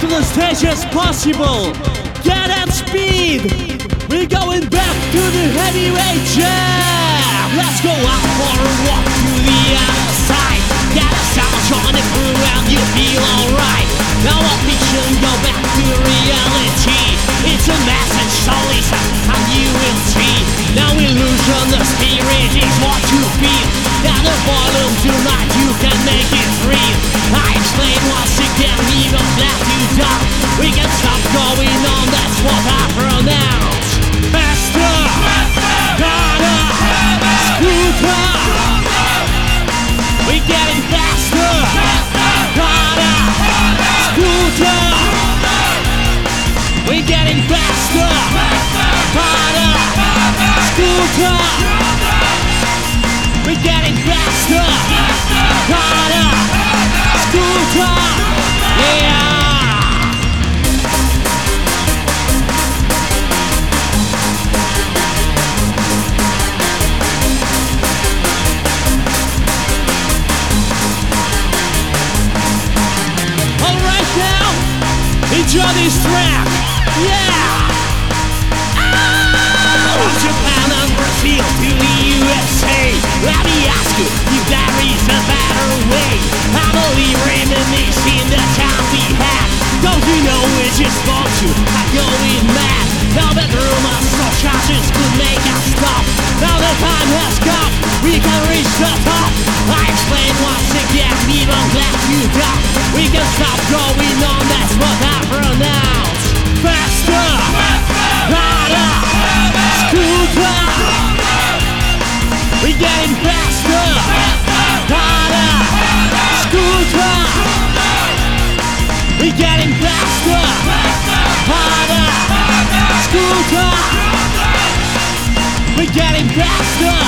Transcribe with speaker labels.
Speaker 1: to the stage as possible. Get at speed. We're going back to the heavyweight jam. Let's go out for a walk to the other side. Get a sound on it around, you feel alright. Now a vision, go back to reality. It's a message, so listen and you will see. Now illusion, the spirit is what you feel. Now the volume tonight, you can make it real. I explain once again, we don't let you down. We can stop going on, that's what I pronounce. Faster, harder, smoother. We're getting faster, harder, smoother. We're getting faster, harder, smoother. We're getting faster, harder, smoother. Yeah. Enjoy this track, yeah! From Japan and Brazil to the USA, let me ask you if there is a better way. I believe reminiscing the time we had. Don't you know we just want to going mad? Now that rumors of charges could make us stop. Now the time has come, we can reach the top. I explain once again, we don't let you down. We can stop going on, that's what I pronounce. Faster, harder, smoother. We're getting faster, harder, smoother. We're getting faster, harder, smoother. We're getting faster,